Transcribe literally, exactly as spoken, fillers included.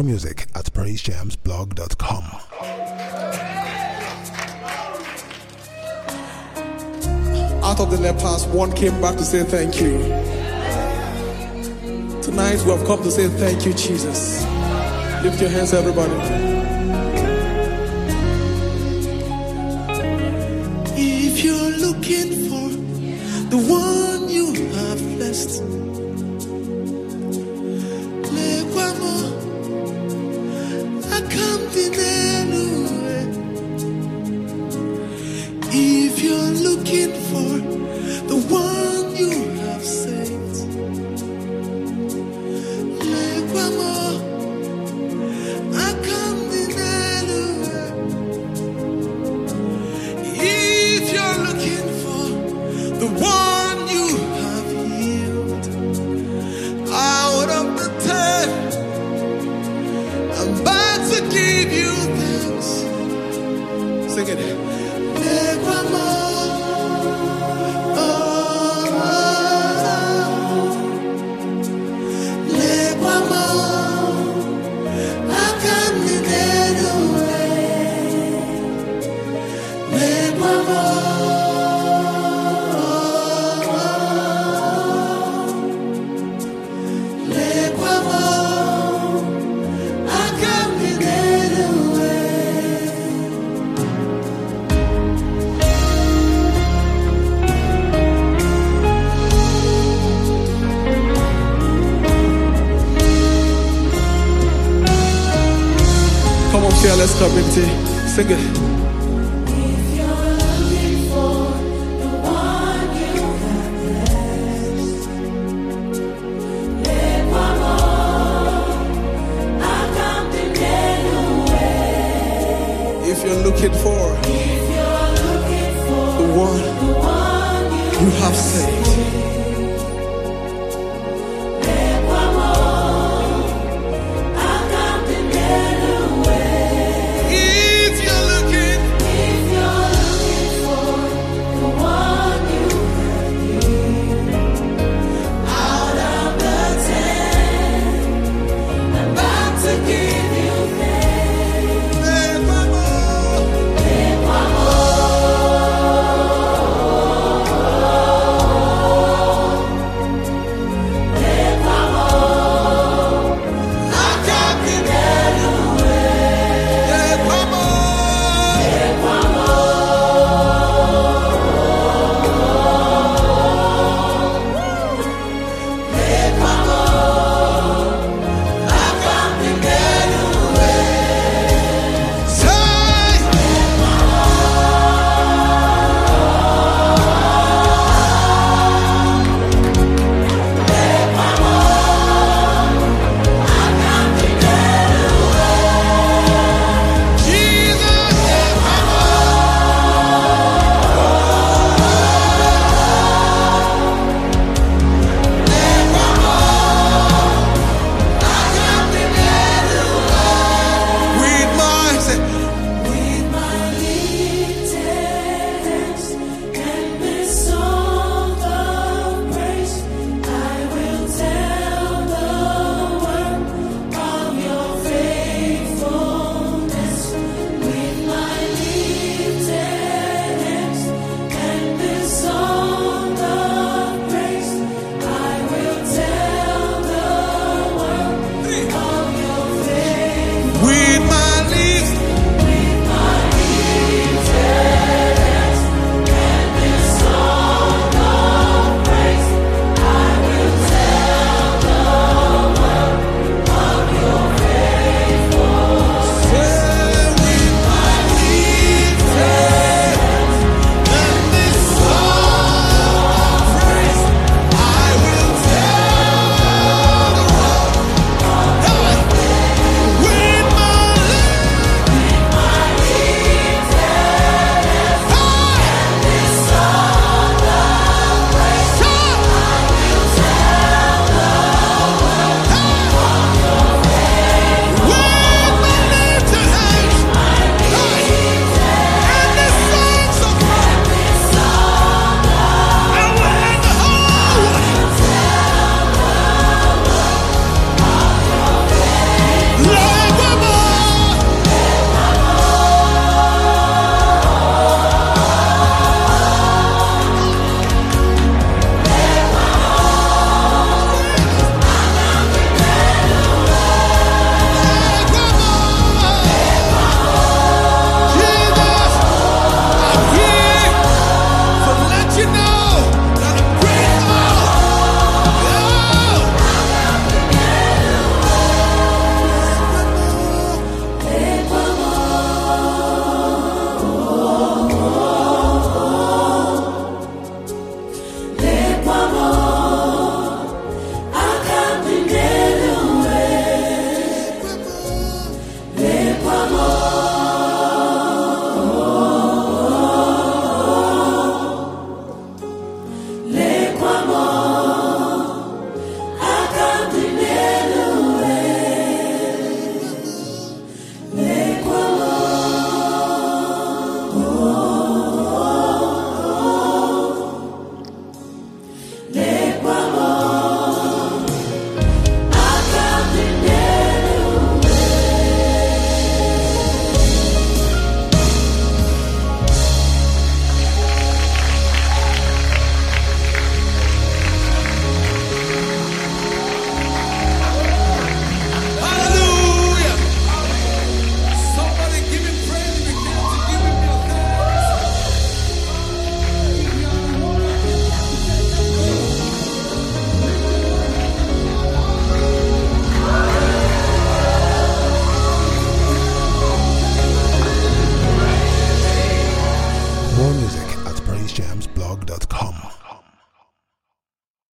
More music at praise jams blog dot com. Out of the lepers, one came back to say thank you. Tonight we have come to say thank you, Jesus. Lift your hands, everybody. If you're looking for the one you have blessed, if you're looking for the one you have saved, if you're looking for the one you have healed, out of the ten, I'm about to give you thanks. Sing it. Come on, fearless community, sing it. If you're looking for the one you have blessed, let one more, I come to get away. If you're looking for